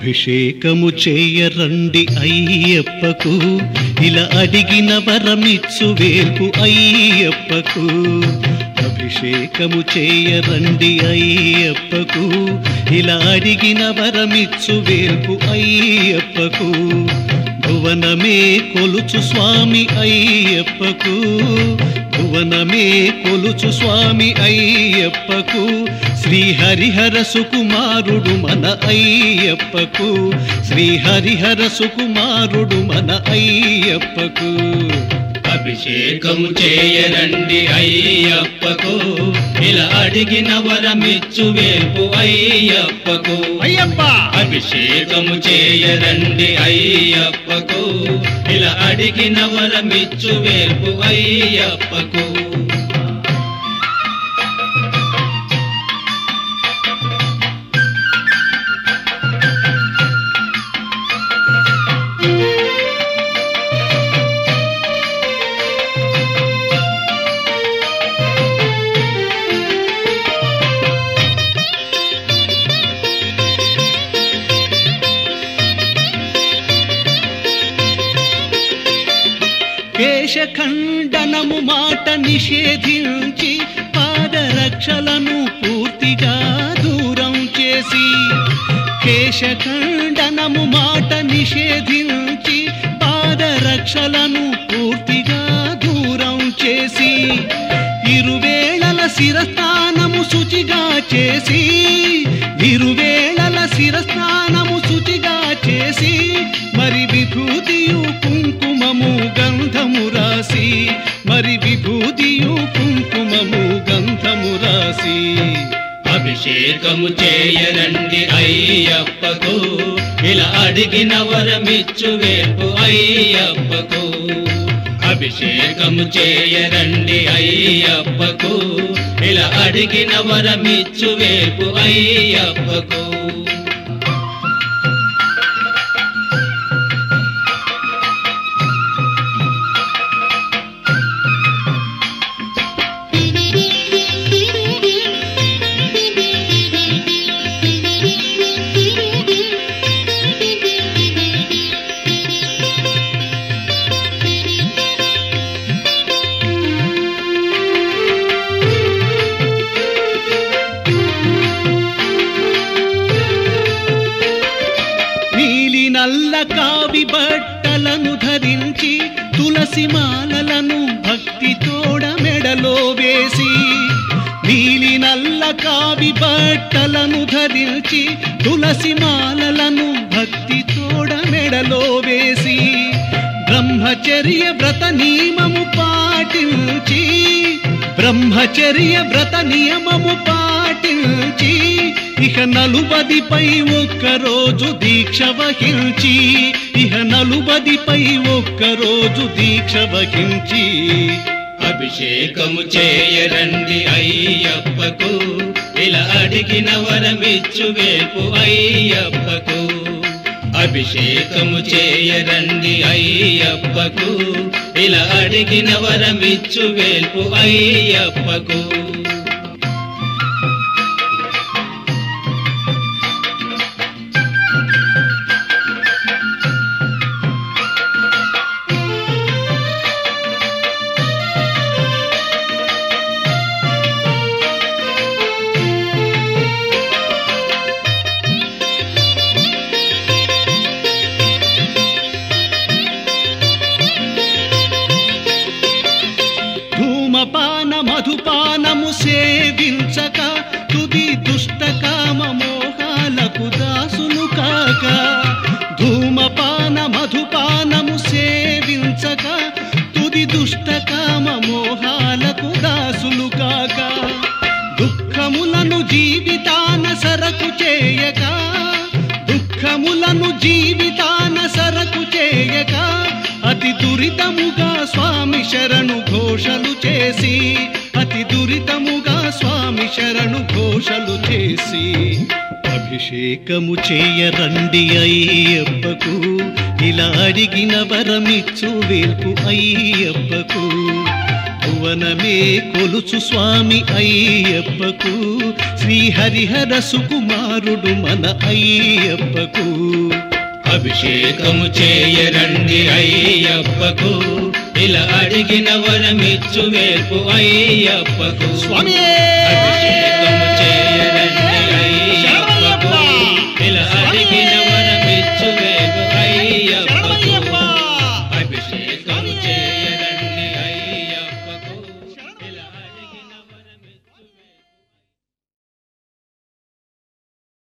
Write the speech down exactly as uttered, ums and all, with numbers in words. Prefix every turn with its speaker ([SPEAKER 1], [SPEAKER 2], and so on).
[SPEAKER 1] అభిషేకము చేయరండి అయ్యప్పకు, ఇలా అడిగిన వరమిచ్చు వేల్పు అయ్యప్పకు. అభిషేకము చేయరండి అయ్యప్పకు, ఇలా అడిగిన వరమిచ్చు వేల్పు అయ్యప్పకు. భువనమే కొలుచు స్వామి అయ్యప్పకు, భువనమే కొలుచు స్వామి అయ్యప్పకు. శ్రీ హరిహర సుకుమారుడు మన అయ్యప్పకు, శ్రీ హరిహర సుకుమారుడు మన అయ్యప్పకు.
[SPEAKER 2] అభిషేకము చేయరండి అయ్యప్పకు, ఇలా అడిగిన వరమిచ్చు వేల్పు అయ్యప్పకు.
[SPEAKER 1] అయ్యప్ప
[SPEAKER 2] అభిషేకము చేయరండి అయ్యప్పకు, ఇలా అడిగిన వరమిచ్చు వేల్పు అయ్యప్పకు.
[SPEAKER 1] కేశఖండనము మాట నిషేధించి, పాదరక్షలను పూర్తిగా దూరం చేసి. కేశఖండనము మాట నిషేధించి, పాదరక్షలను పూర్తిగా దూరం చేసి. ఇరువేళల శిరస్నానము శుచిగా చేసి, ఇరువేళల శిరస్నానము శుచిగా చేసి. మరి విభూతియు కుంకుమము గంధము రాసి, మరి విభూతియు కుంకుమము గంధము రాసి.
[SPEAKER 2] అభిషేకము చేయరండి అయ్యప్పకు, ఇలా అడిగిన వరమిచ్చు వేల్పు అయ్యప్పకు. అభిషేకము చేయరండి అయ్యప్పకు, ఇలా అడిగిన వరమిచ్చు వేల్పు అయ్యప్పకు.
[SPEAKER 1] నల్ల కావి బట్టలను ధరించి, తులసి మాలలను భక్తి తోడ మెడలో వేసి. నీలి నల్ల కావి బట్టలను ధరించి, తులసి మాలలను భక్తి తోడ మెడలో వేసి. బ్రహ్మచర్య వ్రత నియమము పాటించి, బ్రహ్మచర్య వ్రత నియమము పాటించి. ఇహ నలుబదిపై ఒక్కరోజు దీక్ష వహించి, ఇహ నలుబదిపై ఒక్కరోజు దీక్ష వహించి.
[SPEAKER 2] అభిషేకము చేయరండి అయ్యప్పకు, ఇలా అడిగిన వరమిచ్చు వేల్పు అయ్యప్పకు. అభిషేకము చేయరండి అయ్యప్పకు, ఇలా అడిగిన వరమిచ్చు వేల్పు అయ్యప్పకు.
[SPEAKER 1] ధూమపాన మధుపానము సేవించక, తుది దుష్ట కామ మోహాలకు దాసులు కాక. ధూమపాన మధుపానము సేవించక, తుది దుష్ట కామ మోహాలకు దాసులు కాక. దుఃఖములను జీవితాన సరకు చేయక, దుఃఖములను జీవితాన సరకు చేయక. అతి దురితముగా స్వామి శరణు ఘోషలు చేసి, అతి దురితముగా స్వామి శరణు ఘోషలు చేసి. అభిషేకము చేయరండి అయ్యప్పకు, ఇలా అడిగిన వరమిచ్చు వేల్పు అయ్యప్పకు. భువనమే కొలుచు స్వామి అయ్యప్పకు శ్రీహరిహర సుకుమారుడు మన అయ్యప్పకు
[SPEAKER 2] అభిషేకము చేయరండి అయ్యప్పకు ఇలా అడిగిన వరమిచ్చు వేల్పు అయ్యప్పకు
[SPEAKER 1] స్వామి
[SPEAKER 2] అభిషేకము